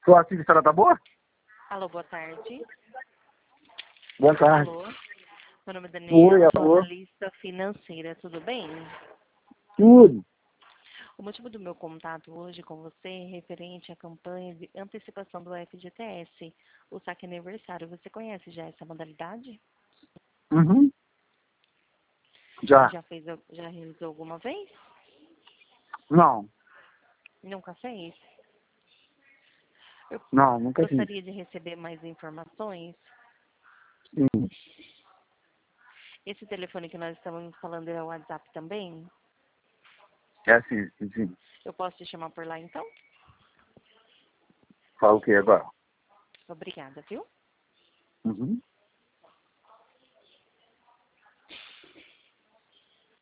Sua assistência tá boa? Alô, boa tarde. Boa tarde. Alô, meu nome é Oi, Daniela, sou alô. analista financeira, tudo bem? Tudo. O motivo do meu contato hoje com você é referente à campanha de antecipação do FGTS, o saque aniversário. Você conhece já essa modalidade? Uhum. Já. Já realizou alguma vez? Não. Nunca fez? Eu Não, nunca fiz. gostaria de receber mais informações. Sim. Esse telefone que nós estamos falando é o WhatsApp também? É assim, sim. Eu posso te chamar por lá então? Fala o que agora? Obrigada, viu? Uhum.